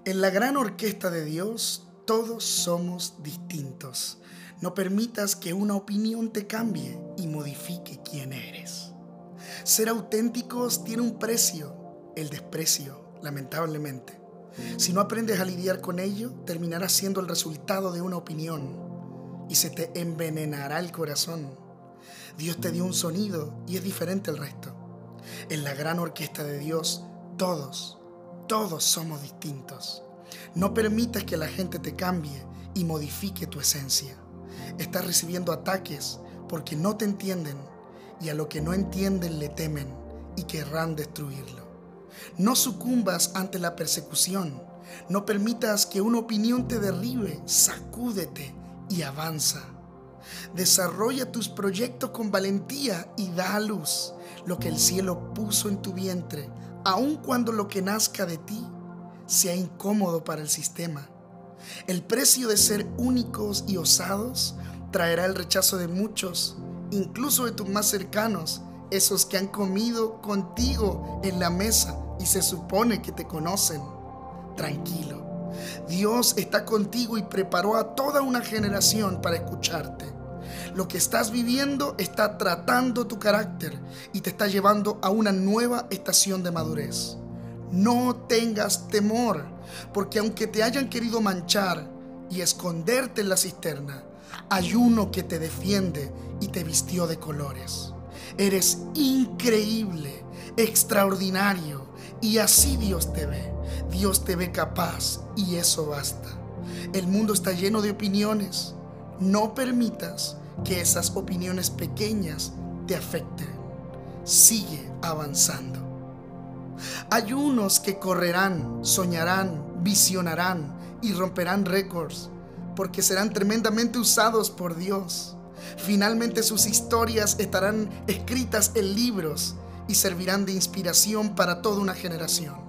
En la gran orquesta de Dios, todos somos distintos. No permitas que una opinión te cambie y modifique quién eres. Ser auténticos tiene un precio, el desprecio, lamentablemente. Si no aprendes a lidiar con ello, terminarás siendo el resultado de una opinión y se te envenenará el corazón. Dios te dio un sonido y es diferente al resto. En la gran orquesta de Dios, todos somos distintos. No permitas que la gente te cambie y modifique tu esencia. Estás recibiendo ataques porque no te entienden y a lo que no entienden le temen y querrán destruirlo. No sucumbas ante la persecución. No permitas que una opinión te derribe. Sacúdete y avanza. Desarrolla tus proyectos con valentía y da a luz lo que el cielo puso en tu vientre, aun cuando lo que nazca de ti sea incómodo para el sistema. El precio de ser únicos y osados traerá el rechazo de muchos, incluso de tus más cercanos, esos que han comido contigo en la mesa y se supone que te conocen. Tranquilo, Dios está contigo y preparó a toda una generación para escucharte. Lo que estás viviendo está tratando tu carácter y te está llevando a una nueva estación de madurez. No tengas temor, porque aunque te hayan querido manchar y esconderte en la cisterna, hay uno que te defiende y te vistió de colores. Eres increíble, extraordinario, y así Dios te ve. Dios te ve capaz y eso basta. El mundo está lleno de opiniones. No permitas que esas opiniones pequeñas te afecten. Sigue avanzando. Hay unos que correrán, soñarán, visionarán y romperán récords porque serán tremendamente usados por Dios. Finalmente sus historias estarán escritas en libros y servirán de inspiración para toda una generación.